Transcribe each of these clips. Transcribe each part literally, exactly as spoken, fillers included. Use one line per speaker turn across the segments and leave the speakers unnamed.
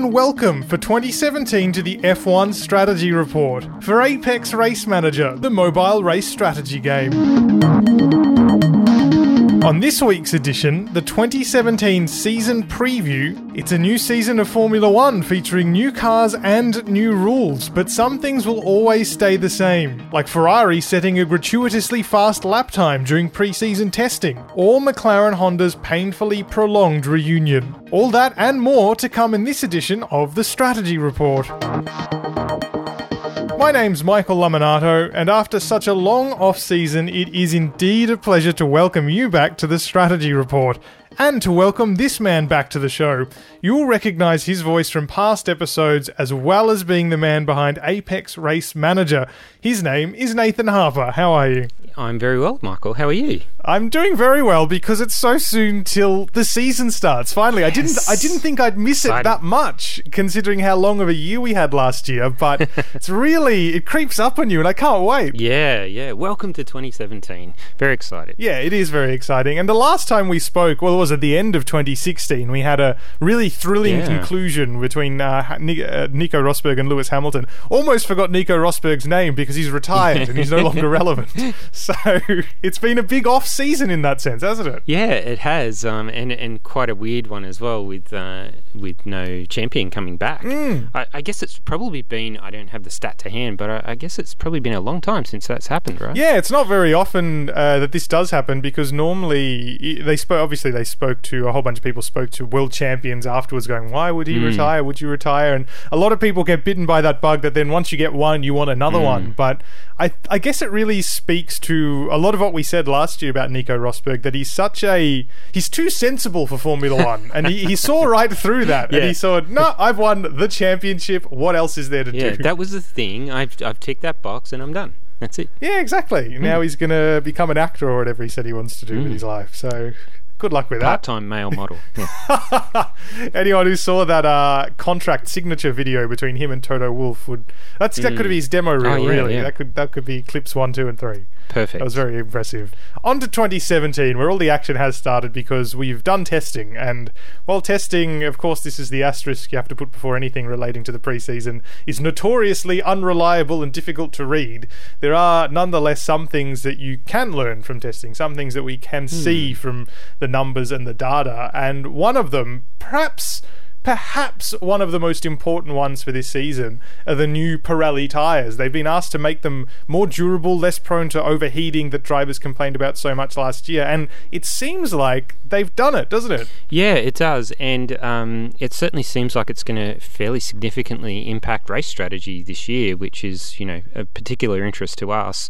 and welcome for twenty seventeen to the F one Strategy Report for Apex Race Manager, the mobile race strategy game. On this week's edition, the twenty seventeen season preview. It's a new season of Formula One featuring new cars and new rules, but some things will always stay the same, like Ferrari setting a gratuitously fast lap time during pre-season testing, or McLaren Honda's painfully prolonged reunion. All that and more to come in this edition of the Strategy Report. My name's Michael Laminato, and after such a long off-season, it is indeed a pleasure to welcome you back to the Strategy Report, and to welcome this man back to the show. You'll recognise his voice from past episodes, as well as being the man behind Apex Race Manager. His name is Nathan Harper. How are you?
I'm very well, Michael. How are you?
I'm doing very well because it's so soon till the season starts. Finally, yes. I didn't I didn't think I'd miss Exciting. it that much, considering how long of a year we had last year, but it's really, it creeps up on you and I can't wait.
Yeah, yeah. Welcome to twenty seventeen. Very excited.
Yeah, it is very exciting. And the last time we spoke, well, it was at the end of twenty sixteen, we had a really thrilling yeah. conclusion between uh, Nico Rosberg and Lewis Hamilton. Almost forgot Nico Rosberg's name because he's retired and he's no longer relevant. So it's been a big off season in that sense, hasn't it?
Yeah, it has, um, and and quite a weird one as well, with uh, with no champion coming back. Mm. I, I guess it's probably been, I don't have the stat to hand, but I, I guess it's probably been a long time since that's happened, right?
Yeah, it's not very often uh, that this does happen, because normally they spoke. Obviously, they spoke to a whole bunch of people. Spoke to world champions afterwards, going, "Why would he mm. retire? Would you retire?" And a lot of people get bitten by that bug that then once you get one, you want another mm. one. But I, I guess it really speaks to a lot of what we said last year about Nico Rosberg, that he's such a he's too sensible for Formula One, and he, he saw right through that, yeah. and he saw, no, I've won the championship. What else is there to
yeah,
do?
Yeah, that was the thing. I've I've ticked that box, and I'm done. That's it.
Yeah, exactly. Mm. Now he's going to become an actor or whatever he said he wants to do mm. with his life. So good luck with that.
Part-time male model.
Yeah. Anyone who saw that uh, contract signature video between him and Toto Wolff would that's mm. that could be his demo reel. Oh, yeah, really, yeah. that could that could be clips one, two, and three.
Perfect.
That was very impressive. On to twenty seventeen, where all the action has started, because we've done testing, and while testing, of course, this is the asterisk you have to put before anything relating to the preseason, is notoriously unreliable and difficult to read. There are nonetheless some things that you can learn from testing, some things that we can hmm. see from the numbers and the data, and one of them, perhaps Perhaps one of the most important ones for this season, are the new Pirelli tyres. They've been asked to make them more durable, less prone to overheating that drivers complained about so much last year, and it seems like they've done it, doesn't it?
Yeah, it does, and um, it certainly seems like it's going to fairly significantly impact race strategy this year, which is, you know, a particular interest to us.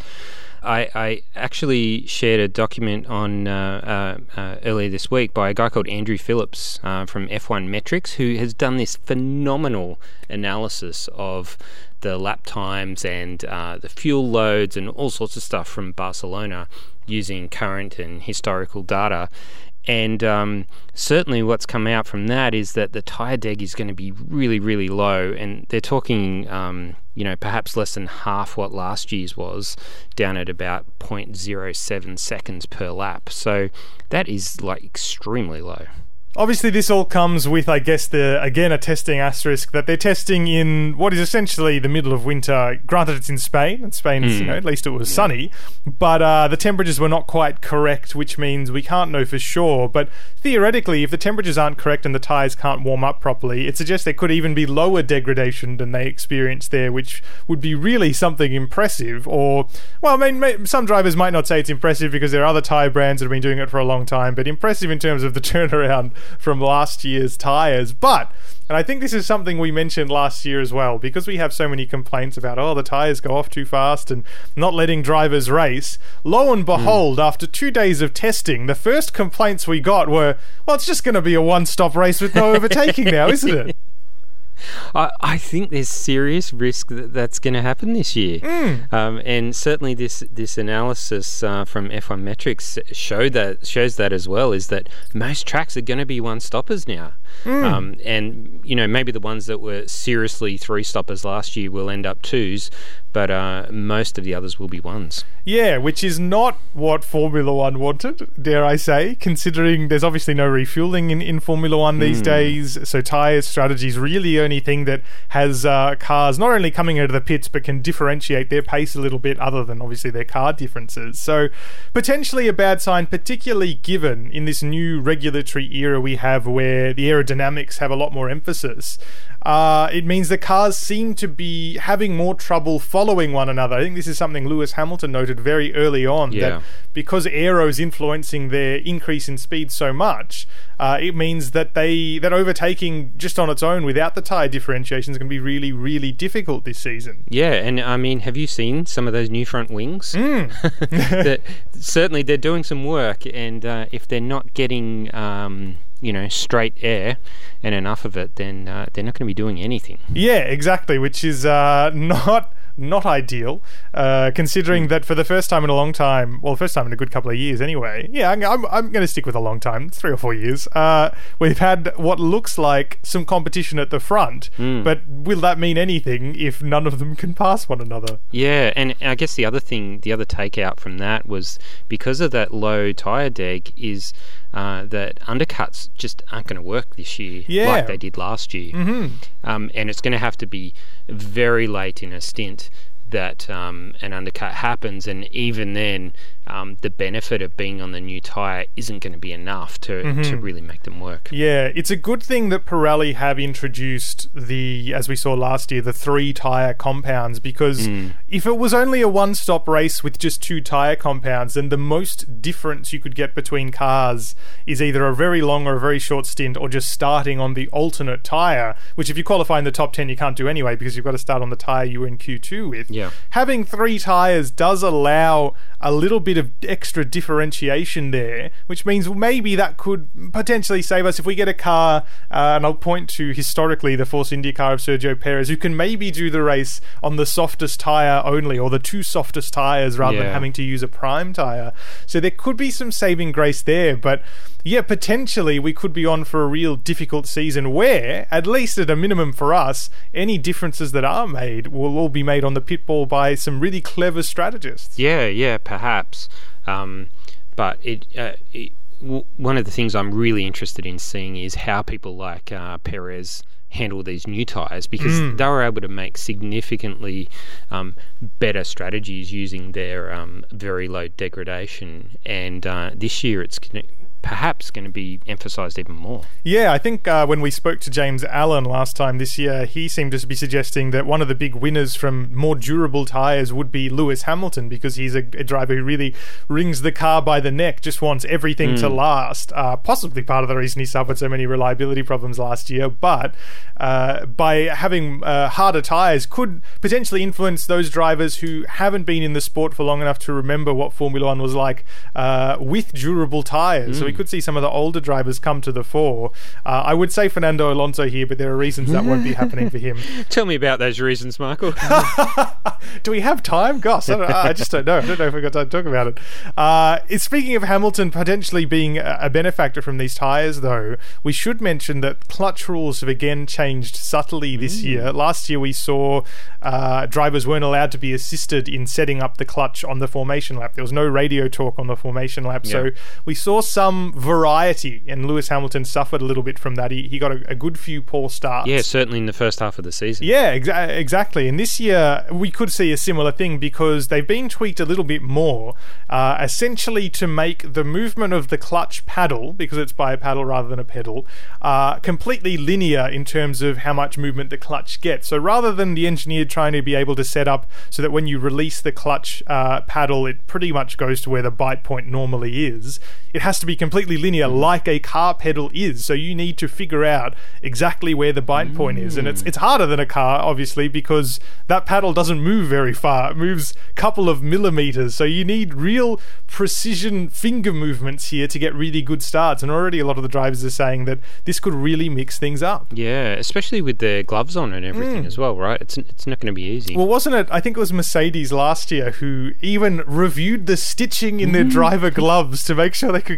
I, I actually shared a document on uh, uh, uh, earlier this week by a guy called Andrew Phillips uh, from F one Metrics, who has done this phenomenal analysis of the lap times and uh, the fuel loads and all sorts of stuff from Barcelona using current and historical data. And um, certainly what's come out from that is that the tyre deg is going to be really, really low. And they're talking, um, you know, perhaps less than half what last year's was, down at about zero point zero seven seconds per lap. So that is, like, extremely low.
Obviously, this all comes with, I guess, the again, a testing asterisk that they're testing in what is essentially the middle of winter. Granted, it's in Spain, and Spain is, mm. you know, at least it was yeah. sunny, but uh, the temperatures were not quite correct, which means we can't know for sure. But theoretically, if the temperatures aren't correct and the tyres can't warm up properly, it suggests there could even be lower degradation than they experienced there, which would be really something impressive. Or, well, I mean, some drivers might not say it's impressive because there are other tyre brands that have been doing it for a long time, but impressive in terms of the turnaround from last year's tyres. But, and I think this is something we mentioned last year as well, because we have so many complaints about, oh, the tyres go off too fast and not letting drivers race. Lo and behold, mm. after two days of testing, the first complaints we got were, well, it's just going to be a one-stop race with no overtaking now, isn't it?
I, I think there's serious risk that that's going to happen this year. Mm. Um, and certainly this this analysis uh, from F one Metrics showed that, shows that as well, is that most tracks are going to be one-stoppers now. Mm. Um, and, you know, maybe the ones that were seriously three-stoppers last year will end up twos, but uh, most of the others will be ones.
Yeah, which is not what Formula One wanted, dare I say, considering there's obviously no refueling in, in Formula One these mm. days, so tyre strategy is really the only thing that has uh, cars not only coming out of the pits, but can differentiate their pace a little bit, other than obviously their car differences. So potentially a bad sign, particularly given in this new regulatory era we have where the aerodynamics have a lot more emphasis. Uh, it means the cars seem to be having more trouble following one another. I think this is something Lewis Hamilton noted very early on,
yeah.
that because aero's influencing their increase in speed so much, uh, it means that they that overtaking just on its own without the tyre differentiation is going to be really, really difficult this season.
Yeah, and I mean, have you seen some of those new front wings?
Mm.
that, certainly they're doing some work, and uh, if they're not getting... Um, you know, straight air and enough of it, then uh, they're not going to be doing anything.
Yeah, exactly, which is uh, not not ideal, uh, considering that for the first time in a long time, well, first time in a good couple of years anyway, yeah, I'm, I'm, I'm going to stick with a long time, three or four years, uh, we've had what looks like some competition at the front,
mm.
but will that mean anything if none of them can pass one another?
Yeah, and I guess the other thing, the other takeout from that was because of that low tyre deg is uh, that undercuts just aren't going to work this year
yeah.
like they did last year.
Mm-hmm.
Um, and it's going to have to be very late in a stint that um, an undercut happens, and even then um, the benefit of being on the new tyre isn't going to be enough to,
mm-hmm.
to really make them work.
Yeah, it's a good thing that Pirelli have introduced the, as we saw last year, the three tyre compounds, because
mm.
if it was only a one-stop race with just two tyre compounds, then the most difference you could get between cars is either a very long or a very short stint, or just starting on the alternate tyre, which if you qualify in the top ten you can't do anyway, because you've got to start on the tyre you were in Q two with.
Yeah.
Having three tyres does allow a little bit of extra differentiation there, which means maybe that could potentially save us if we get a car, uh, and I'll point to historically the Force India car of Sergio Perez, who can maybe do the race on the softest tyre only, or the two softest tyres, rather
yeah.
than having to use a prime tyre. So there could be some saving grace there, but yeah, potentially we could be on for a real difficult season where, at least at a minimum for us, any differences that are made will all be made on the pit ball by some really clever strategists.
Yeah, yeah, perhaps. Um, but it, uh, it w- one of the things I'm really interested in seeing is how people like uh, Perez handle these new tyres, because
mm.
they were able to make significantly um, better strategies using their um, very low degradation. And uh, this year it's going to perhaps going to be emphasised even more.
Yeah, I think uh, when we spoke to James Allen last time this year, he seemed to be suggesting that one of the big winners from more durable tyres would be Lewis Hamilton, because he's a, a driver who really wrings the car by the neck, just wants everything mm. to last. Uh, possibly part of the reason he suffered so many reliability problems last year, but uh, by having uh, harder tyres could potentially influence those drivers who haven't been in the sport for long enough to remember what Formula One was like uh, with durable tyres. Mm. So we could see some of the older drivers come to the fore. Uh, I would say Fernando Alonso here, but there are reasons that won't be happening for him.
Tell me about those reasons, Michael.
Do we have time? Gosh, I, don't, I just don't know. I don't know if we've got time to talk about it. Uh, it's, speaking of Hamilton potentially being a benefactor from these tyres, though, we should mention that clutch rules have again changed subtly this mm. year. Last year we saw uh, drivers weren't allowed to be assisted in setting up the clutch on the formation lap. There was no radio talk on the formation lap, yeah. so we saw some variety, and Lewis Hamilton suffered a little bit from that. He, he got a, a good few poor starts.
Yeah, certainly in the first half of the season.
Yeah, exa- exactly. And this year, we could see a similar thing, because they've been tweaked a little bit more, uh, essentially to make the movement of the clutch paddle, because it's by a paddle rather than a pedal, uh, completely linear in terms of how much movement the clutch gets. So rather than the engineer trying to be able to set up so that when you release the clutch uh, paddle, it pretty much goes to where the bite point normally is, it has to be completely linear like a car pedal is. So you need to figure out exactly where the bite mm. point is. And it's it's harder than a car, obviously, because that paddle doesn't move very far. It moves a couple of millimeters. So you need real precision finger movements here to get really good starts. And already a lot of the drivers are saying that this could really mix things up.
Yeah, especially with the gloves on and everything mm. as well, right? It's it's not going to be easy.
Well, wasn't it? I think it was Mercedes last year who even reviewed the stitching in their driver gloves to make sure they could get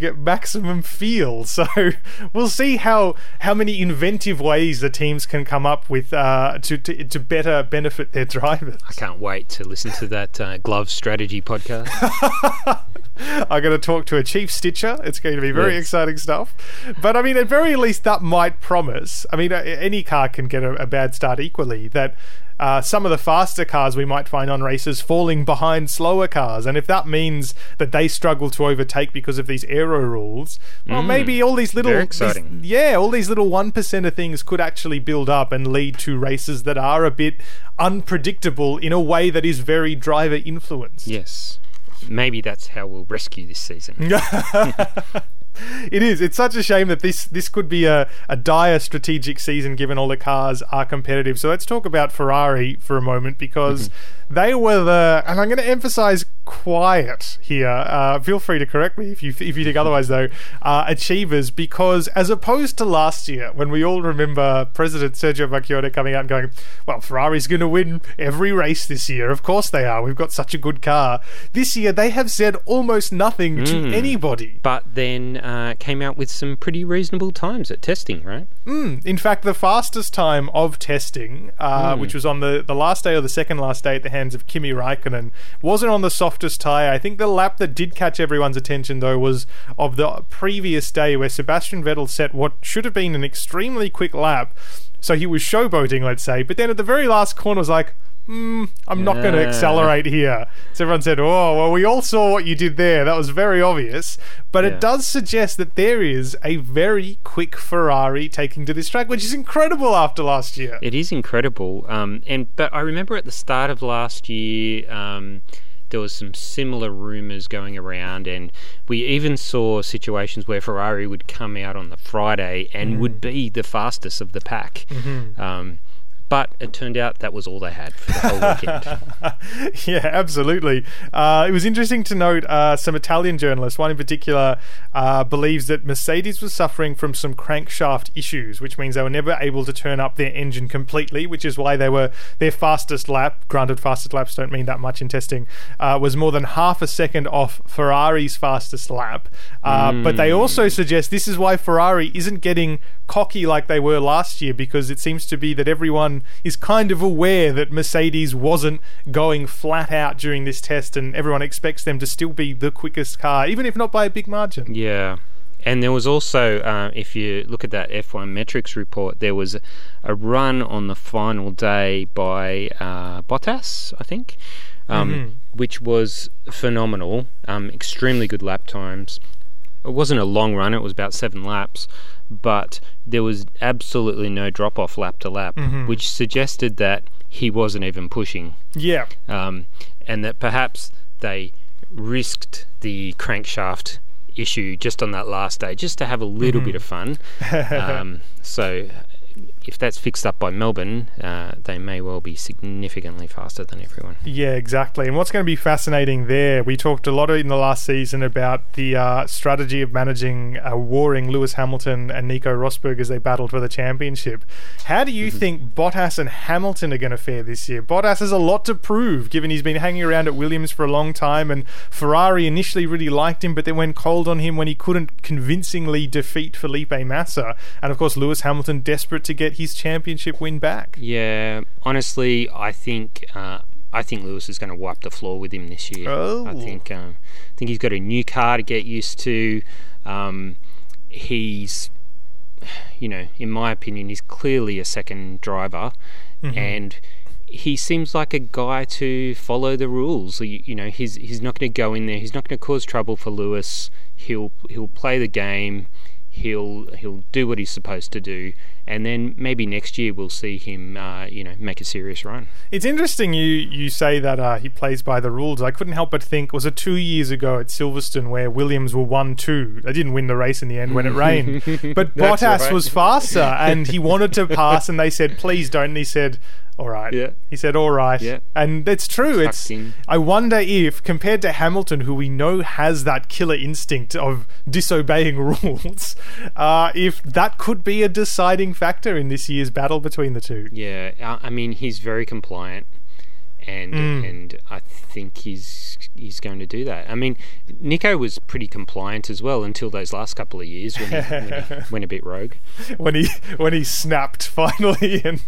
maximum feel. So we'll see how how many inventive ways the teams can come up with uh, to, to to better benefit their drivers.
I can't wait to listen to that uh, glove strategy podcast.
I'm going to talk to a chief stitcher. It's going to be very yes. exciting stuff. But I mean, at very least, that might promise. I mean, any car can get a, a bad start equally. That uh, some of the faster cars we might find on races falling behind slower cars, and if that means that they struggle to overtake because of these aero rules, well, mm, maybe all these little,
very exciting.
These, yeah, all these little one percent of things could actually build up and lead to races that are a bit unpredictable in a way that is very driver influenced.
Yes. Maybe that's how we'll rescue this season.
It is. It's such a shame that this this could be a, a dire strategic season given all the cars are competitive. So let's talk about Ferrari for a moment, because mm-hmm. they were the, and I'm going to emphasize quiet here, uh, feel free to correct me if you if you think otherwise though, uh, achievers, because as opposed to last year when we all remember President Sergio Marchionne coming out and going, well, Ferrari's going to win every race this year, of course they are, we've got such a good car. This year they have said almost nothing mm. to anybody.
But then uh, came out with some pretty reasonable times at testing, right?
Mm. In fact, the fastest time of testing, uh, mm. which was on the, the last day or the second last day at the hands of Kimi Raikkonen, wasn't on the softest tyre. I think the lap that did catch everyone's attention, though, was of the previous day where Sebastian Vettel set what should have been an extremely quick lap. So he was showboating, let's say, but then at the very last corner was like, Hmm, I'm not going to accelerate here. So everyone said, oh, well, we all saw what you did there. That was very obvious. But yeah. it does suggest that there is a very quick Ferrari taking to this track, which is incredible after last year.
It is incredible. Um, and But I remember at the start of last year, um, there was some similar rumours going around, and we even saw situations where Ferrari would come out on the Friday and mm. would be the fastest of the pack. Mm-hmm. Um But it turned out that was all they had for the whole weekend.
Yeah, absolutely. Uh, it was interesting to note uh, some Italian journalists, one in particular, uh, believes that Mercedes was suffering from some crankshaft issues, which means they were never able to turn up their engine completely, which is why they were their fastest lap, granted fastest laps don't mean that much in testing, uh, was more than half a second off Ferrari's fastest lap. Uh, mm. But they also suggest this is why Ferrari isn't getting cocky like they were last year, because it seems to be that everyone is kind of aware that Mercedes wasn't going flat out during this test, and everyone expects them to still be the quickest car, even if not by a big margin.
Yeah. And there was also, uh, if you look at that F one metrics report, there was a run on the final day by uh, Bottas, I think, um, mm-hmm. which was phenomenal. Um, extremely good lap times. It wasn't a long run, it was about seven laps, but there was absolutely no drop-off lap to lap, mm-hmm. which suggested that he wasn't even pushing.
Yeah.
Um, and that perhaps they risked the crankshaft issue just on that last day, just to have a little mm-hmm. bit of fun. um, so if that's fixed up by Melbourne, uh, they may well be significantly faster than everyone.
Yeah, exactly. And what's going to be fascinating there, we talked a lot in the last season about the uh, strategy of managing a warring Lewis Hamilton and Nico Rosberg as they battled for the championship. How do you mm-hmm. think Bottas and Hamilton are going to fare this year? Bottas has a lot to prove, given he's been hanging around at Williams for a long time, and Ferrari initially really liked him, but then went cold on him when he couldn't convincingly defeat Felipe Massa. And of course, Lewis Hamilton desperate to get his championship win back.
Yeah, honestly, I think uh, I think Lewis is going to wipe the floor with him this year.
Oh.
I think uh, I think he's got a new car to get used to. Um, he's, you know, in my opinion, he's clearly a second driver, mm-hmm. and he seems like a guy to follow the rules. You, you know, he's he's not going to go in there. He's not going to cause trouble for Lewis. He'll he'll play the game. He'll he'll do what he's supposed to do, and then maybe next year we'll see him, uh, you know, make a serious run.
It's interesting you you say that uh, he plays by the rules. I couldn't help but think, was it two years ago at Silverstone where Williams were one two? They didn't win the race in the end when it rained, but Bottas right. was faster, and he wanted to pass, and they said, "Please don't." And he said, all right.
Yeah.
He said, all right.
Yeah.
And that's true.
Tucked
it's.
in.
I wonder if, compared to Hamilton, who we know has that killer instinct of disobeying rules, uh, if that could be a deciding factor in this year's battle between the two.
Yeah. I mean, he's very compliant. and mm. and I think he's he's going to do that. I mean, Nico was pretty compliant as well until those last couple of years when he, when he went a bit rogue.
When he when he snapped finally and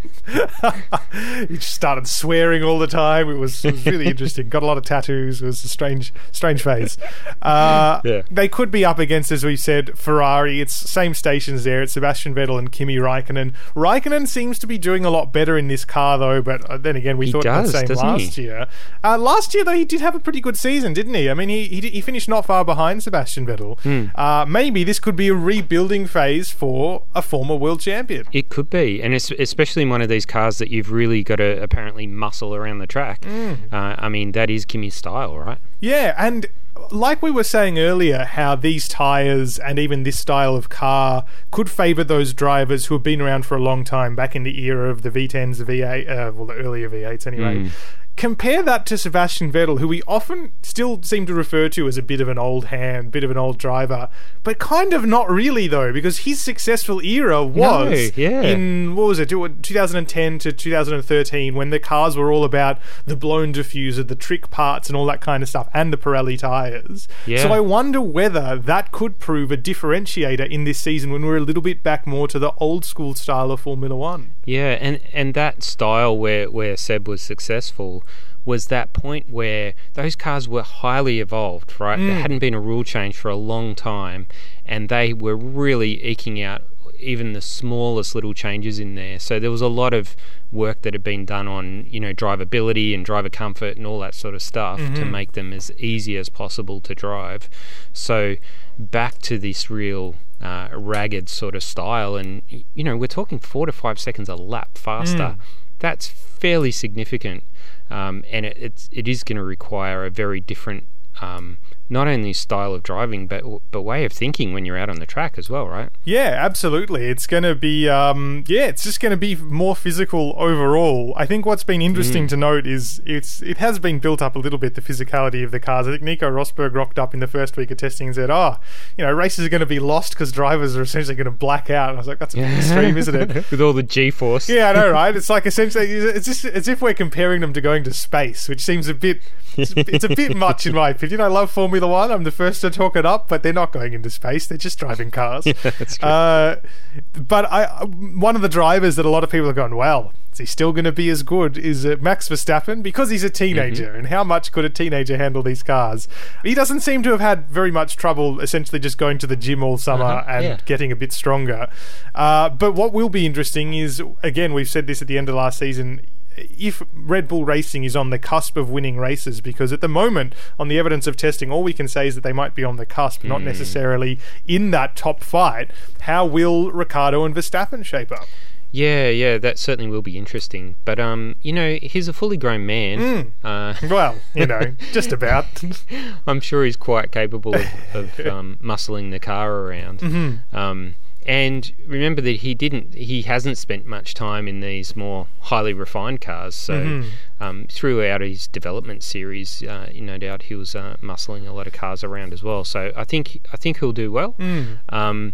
he just started swearing all the time. It was, it was really interesting. Got a lot of tattoos. It was a strange strange phase. Uh, yeah. They could be up against, as we said, Ferrari. It's same stations there. It's Sebastian Vettel and Kimi Raikkonen. Raikkonen seems to be doing a lot better in this car though, but then again we
he
thought
does,
the same last
he?
year. Uh, last year though he did have a pretty good season, didn't he? I mean he he, he finished not far behind Sebastian Vettel.
Mm.
Uh, maybe this could be a rebuilding phase for a former world champion.
It could be, and it's especially in one of these cars that you've really got to apparently muscle around the track.
Mm.
Uh, I mean, that is Kimi's style, right?
Yeah, and like we were saying earlier, how these tyres and even this style of car could favour those drivers who have been around for a long time, back in the era of the V tens, the V eight, uh, well, the earlier V eights anyway.
Mm.
Compare that to Sebastian Vettel, who we often still seem to refer to as a bit of an old hand, bit of an old driver, but kind of not really though, because his successful era was
no, yeah.
in, what was it, twenty ten to twenty thirteen, when the cars were all about the blown diffuser, the trick parts and all that kind of stuff, and the Pirelli tyres.
Yeah.
So I wonder whether that could prove a differentiator in this season when we're a little bit back more to the old school style of Formula One.
Yeah, and, and that style where, where Seb was successful was that point where those cars were highly evolved, right?
Mm.
There hadn't been a rule change for a long time, and they were really eking out even the smallest little changes in there. So there was a lot of work that had been done on, you know, drivability and driver comfort and all that sort of stuff mm-hmm. to make them as easy as possible to drive. So back to this real uh, ragged sort of style, and, you know, we're talking four to five seconds a lap faster.
Mm.
That's fairly significant. Um, and it, it's, it is going to require a very different, um, not only style of driving, but but way of thinking when you're out on the track as well, right?
Yeah, absolutely. It's going to be, um, yeah, it's just going to be more physical overall. I think what's been interesting mm. to note is it's it has been built up a little bit, the physicality of the cars. I think Nico Rosberg rocked up in the first week of testing and said, oh, you know, races are going to be lost because drivers are essentially going to black out. And I was like, that's a bit extreme, isn't it?
With all the G-force.
Yeah, I know, right? It's like essentially, it's just as if we're comparing them to going to space, which seems a bit, it's, it's a bit much in my opinion. I love Formula One. I'm the first to talk it up, but they're not going into space. They're just driving cars.
Yeah, that's true.
Uh, but I, one of the drivers that a lot of people are going, well, is he still going to be as good, is uh, Max Verstappen, because he's a teenager. Mm-hmm. And how much could a teenager handle these cars? He doesn't seem to have had very much trouble essentially just going to the gym all summer uh-huh, and
yeah.
getting a bit stronger. Uh, but what will be interesting is, again, we've said this at the end of last season, if Red Bull Racing is on the cusp of winning races, because at the moment, on the evidence of testing, all we can say is that they might be on the cusp, mm. not necessarily in that top fight. How will Ricciardo and Verstappen shape up?
Yeah, yeah, that certainly will be interesting. But, um, you know, he's a fully grown man.
Mm.
Uh,
well, you know, just about.
I'm sure he's quite capable of, of um, muscling the car around.
Mm-hmm.
Um And remember that he didn't, he hasn't spent much time in these more highly refined cars. So
mm-hmm.
um, throughout his development series, uh, no doubt he was uh, muscling a lot of cars around as well. So I think I think he'll do well.
Mm.
Um,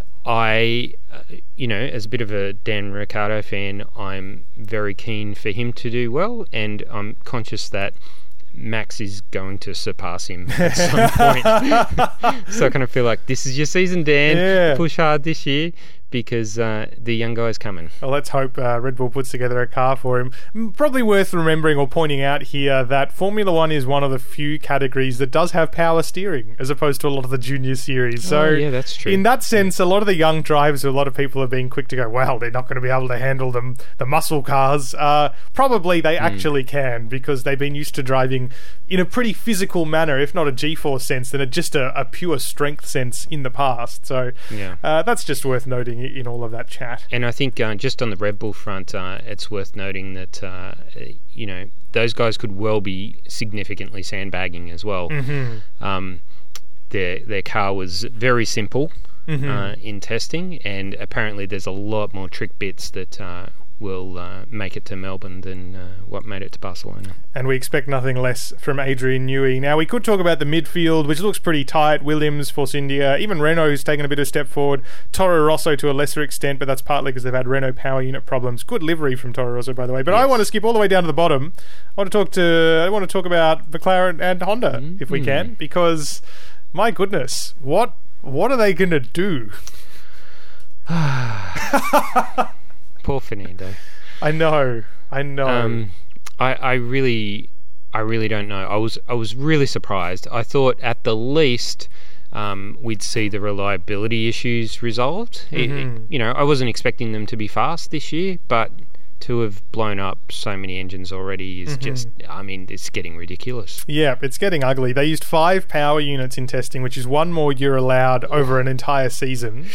I, uh, you know, as a bit of a Dan Ricciardo fan, I'm very keen for him to do well, and I'm conscious that Max is going to surpass him at some point. So I kind of feel like this is your season, Dan.
Yeah.
Push hard this year, because uh, the young guy's coming.
Well, let's hope uh, Red Bull puts together a car for him. Probably worth remembering or pointing out here that Formula One is one of the few categories that does have power steering, as opposed to a lot of the junior series. So
oh, yeah, that's true.
In that sense, a lot of the young drivers, a lot of people are being quick to go, well, they're not going to be able to handle them, the muscle cars. Uh, probably they mm. actually can, because they've been used to driving in a pretty physical manner, if not a G-force sense, then just a, a pure strength sense in the past. So
yeah.
uh, that's just worth noting in all of that chat.
And I think uh, just on the Red Bull front, uh, it's worth noting that uh, you know, those guys could well be significantly sandbagging as well.
Mm-hmm.
Um, their their car was very simple mm-hmm. uh, in testing, and apparently there's a lot more trick bits that uh, will uh, make it to Melbourne than uh, what made it to Barcelona.
And we expect nothing less from Adrian Newey. Now, we could talk about the midfield, which looks pretty tight. Williams, Force India, even Renault's taken a bit of a step forward. Toro Rosso to a lesser extent, but that's partly because they've had Renault power unit problems. Good livery from Toro Rosso, by the way. But yes. I want to skip all the way down to the bottom. I want to talk to I want to talk about McLaren and Honda, mm-hmm. if we can, because my goodness, what what are they going to do?
Poor Fernando.
I know. I know.
Um, I, I really, I really don't know. I was, I was really surprised. I thought at the least um, we'd see the reliability issues resolved. Mm-hmm. It, it, you know, I wasn't expecting them to be fast this year, but to have blown up so many engines already is mm-hmm. just, I mean, it's getting ridiculous.
Yeah, it's getting ugly. They used five power units in testing, which is one more you're allowed over an entire season,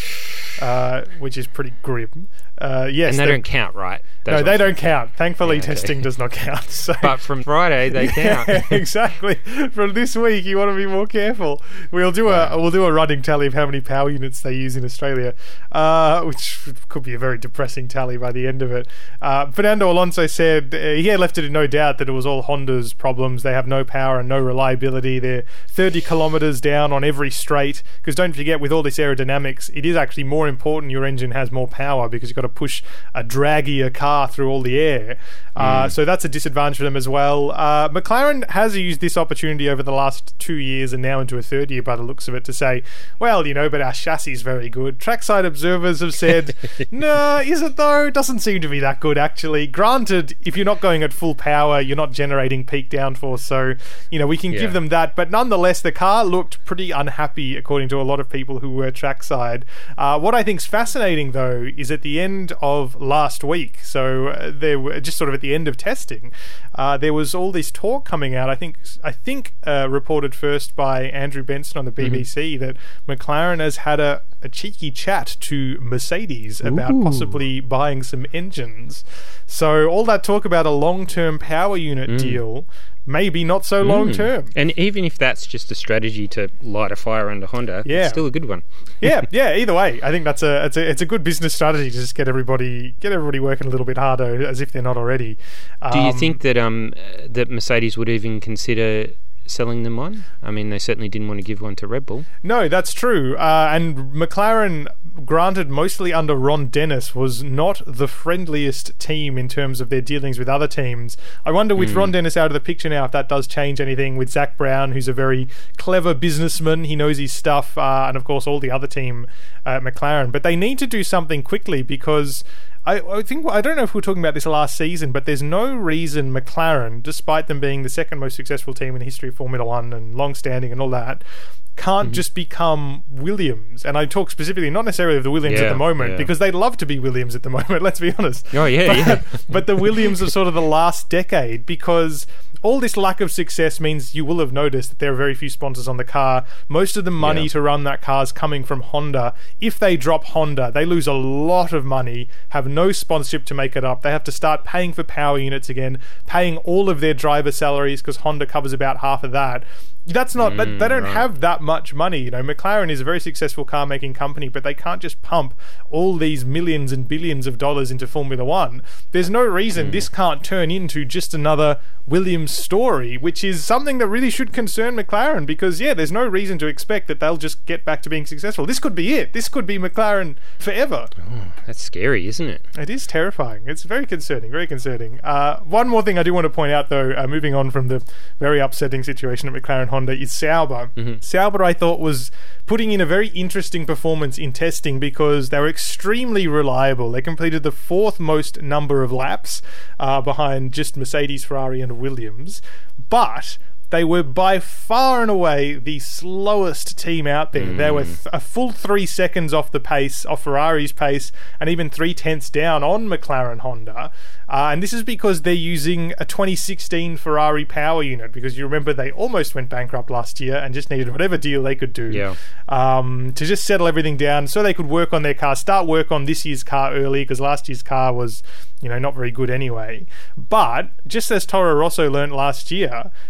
uh, which is pretty grim. Uh, yes,
and they don't count, right?
Those no, they don't count. Thankfully, yeah, okay. testing does not count. So.
But from Friday, they
yeah,
count.
Exactly. From this week, you want to be more careful. We'll do wow. a we'll do a running tally of how many power units they use in Australia, uh, which could be a very depressing tally by the end of it. Uh, Fernando Alonso said uh, he had left it in no doubt that it was all Honda's problems. They have no power and no reliability. They're thirty kilometres down on every straight. Because don't forget, with all this aerodynamics, it is actually more important your engine has more power because you've got to push a draggier car through all the air. Uh, mm. So that's a disadvantage for them as well. Uh, McLaren has used this opportunity over the last two years and now into a third year by the looks of it to say, well, you know, but our chassis is very good. Trackside observers have said, no, is it though? It doesn't seem to be that good, actually. Granted, if you're not going at full power, you're not generating peak downforce. So, you know, we can yeah. give them that. But nonetheless, the car looked pretty unhappy, according to a lot of people who were trackside. Uh, what I think's fascinating, though, is at the end of last week, so uh, there were just sort of at the end of testing, uh, there was all this talk coming out. I think I think uh, reported first by Andrew Benson on the B B C mm-hmm. that McLaren has had a, a cheeky chat to Mercedes about Ooh. possibly buying some engines. So all that talk about a long-term power unit mm. deal. Maybe not so long term.
Mm. And even if that's just a strategy to light a fire under Honda, yeah. it's still a good one.
yeah, yeah. Either way, I think that's a it's a it's a good business strategy to just get everybody get everybody working a little bit harder, as if they're not already. Um,
Do you think that um that Mercedes would even consider selling them one? I mean, they certainly didn't want to give one to Red Bull.
No, that's true. Uh, and McLaren, granted, mostly under Ron Dennis, was not the friendliest team in terms of their dealings with other teams. I wonder, with mm. Ron Dennis out of the picture now, if that does change anything with Zach Brown, who's a very clever businessman. He knows his stuff, uh, and of course all the other team at McLaren. But they need to do something quickly because I, I think I don't know if we were talking about this last season, but there's no reason McLaren, despite them being the second most successful team in the history of Formula One and long-standing and all that, can't mm-hmm. just become Williams. And I talk specifically not necessarily of the Williams
yeah,
at the moment,
yeah.
because they'd love to be Williams at the moment, let's be honest.
Oh, yeah,
but,
yeah.
but the Williams of sort of the last decade, because all this lack of success means you will have noticed that there are very few sponsors on the car. Most of the money yeah. to run that car is coming from Honda. If they drop Honda, they lose a lot of money, have no sponsorship to make it up. They have to start paying for power units again, paying all of their driver salaries because Honda covers about half of that. That's not, mm, they don't right. have that much money. You know, McLaren is a very successful car making company, but they can't just pump all these millions and billions of dollars into Formula One. There's no reason mm. this can't turn into just another Williams story, which is something that really should concern McLaren, because yeah, there's no reason to expect that they'll just get back to being successful. This could be it. This could be McLaren forever.
Oh, that's scary, isn't it?
It is terrifying. It's very concerning, very concerning. Uh, one more thing I do want to point out, though, uh, moving on from the very upsetting situation at McLaren Honda, is Sauber. Mm-hmm. Sauber, I thought, was putting in a very interesting performance in testing because they were extremely reliable. They completed the fourth most number of laps uh, behind just Mercedes, Ferrari and Williams, but they were by far and away the slowest team out there. Mm. They were th- a full three seconds off the pace, off Ferrari's pace, and even three tenths down on McLaren Honda. Uh, and this is because they're using a twenty sixteen Ferrari power unit, because you remember they almost went bankrupt last year and just needed whatever deal they could do
yeah.
um, to just settle everything down so they could work on their car, start work on this year's car early, because last year's car was, you know, not very good anyway. But just as Toro Rosso learnt last year, and especially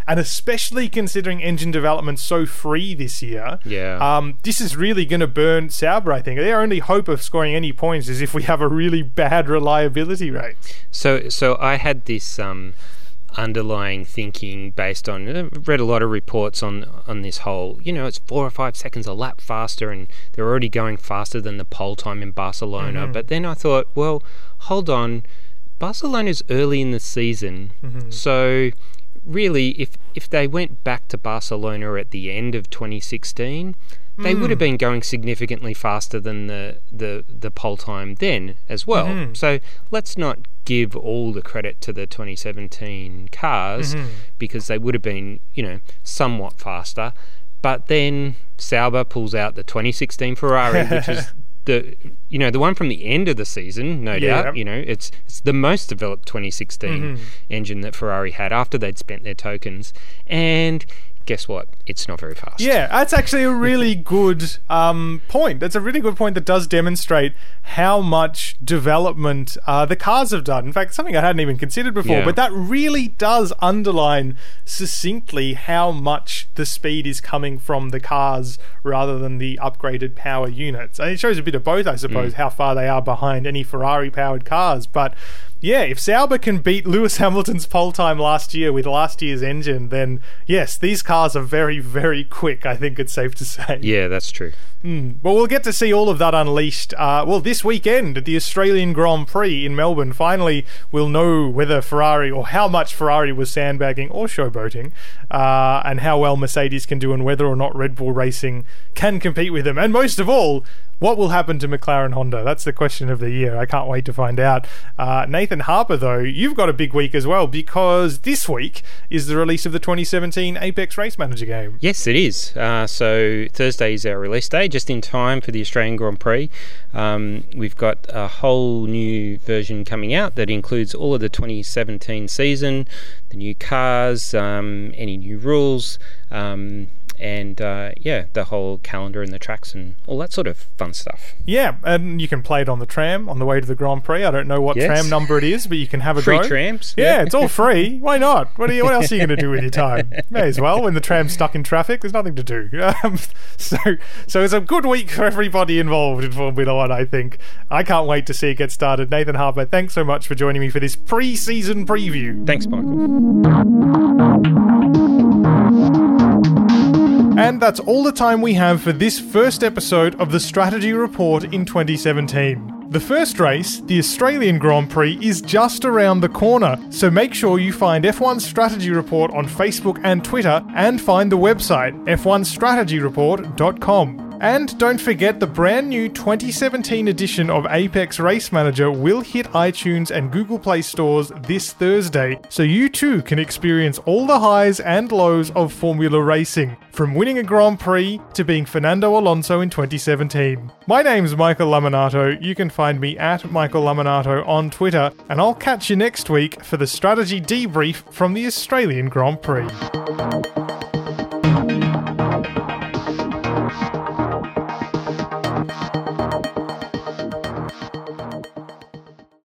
especially considering engine development's so free this year.
Yeah.
Um, this is really going to burn Sauber, I think. Their only hope of scoring any points is if we have a really bad reliability rate.
So, so I had this um, underlying thinking based on uh, read a lot of reports on on this whole. You know, it's four or five seconds a lap faster, and they're already going faster than the pole time in Barcelona.
Mm-hmm.
But then I thought, well, hold on, Barcelona's early in the season,
Mm-hmm.
so really, if if they went back to Barcelona at the end of twenty sixteen. They
Mm.
would have been going significantly faster than the, the, the pole time then as well.
Mhm.
So let's not give all the credit to the twenty seventeen cars
Mhm.
because they would have been, you know, somewhat faster. But then Sauber pulls out the twenty sixteen Ferrari, which is the you know the one from the end of the season, no
Yeah.
doubt. You know, it's it's the most developed twenty sixteen
Mhm.
engine that Ferrari had after they'd spent their tokens, and guess what? It's not very fast.
Yeah, that's actually a really good um, point. That's a really good point that does demonstrate how much development uh, the cars have done. In fact, something I hadn't even considered before,
Yeah.
but that really does underline succinctly how much the speed is coming from the cars rather than the upgraded power units. And it shows a bit of both, I suppose,
Mm.
how far they are behind any Ferrari-powered cars. But yeah, if Sauber can beat Lewis Hamilton's pole time last year with last year's engine, then yes, these cars are very, very quick, I think it's safe to say.
Yeah, that's true.
Mm. Well, we'll get to see all of that unleashed, uh, well, this weekend at the Australian Grand Prix in Melbourne. Finally, we'll know whether Ferrari, or how much Ferrari was sandbagging or showboating, uh, and how well Mercedes can do, and whether or not Red Bull Racing can compete with them. And most of all, what will happen to McLaren Honda? That's the question of the year. I can't wait to find out. Uh, Nathan Harper, though, you've got a big week as well, because this week is the release of the twenty seventeen Apex Race Manager game.
Yes, it is. Uh, so Thursday is our release day, just in time for the Australian Grand Prix. Um, we've got a whole new version coming out that includes all of the twenty seventeen season, the new cars, um, any new rules, um, and uh, yeah, the whole calendar and the tracks and all that sort of fun stuff.
Yeah, and you can play it on the tram on the way to the Grand Prix. I don't know what
Yes.
tram number it is, but you can have a
Free
go.
trams.
Yeah, it's all free. Why not? What, are you, what else are you going to do with your time? May as well. When the tram's stuck in traffic, there's nothing to do. Um, so, so it's a good week for everybody involved in Formula One, I think. I can't wait to see it get started. Nathan Harper, thanks so much for joining me for this pre-season preview.
Thanks, Michael.
And that's all the time we have for this first episode of the Strategy Report in twenty seventeen. The first race, the Australian Grand Prix, is just around the corner, so make sure you find F one Strategy Report on Facebook and Twitter, and find the website f one strategy report dot com. And don't forget, the brand new twenty seventeen edition of Apex Race Manager will hit iTunes and Google Play stores this Thursday, so you too can experience all the highs and lows of Formula Racing, from winning a Grand Prix to being Fernando Alonso in twenty seventeen. My name's Michael Laminato. You can find me at Michael Laminato on Twitter, and I'll catch you next week for the strategy debrief from the Australian Grand Prix.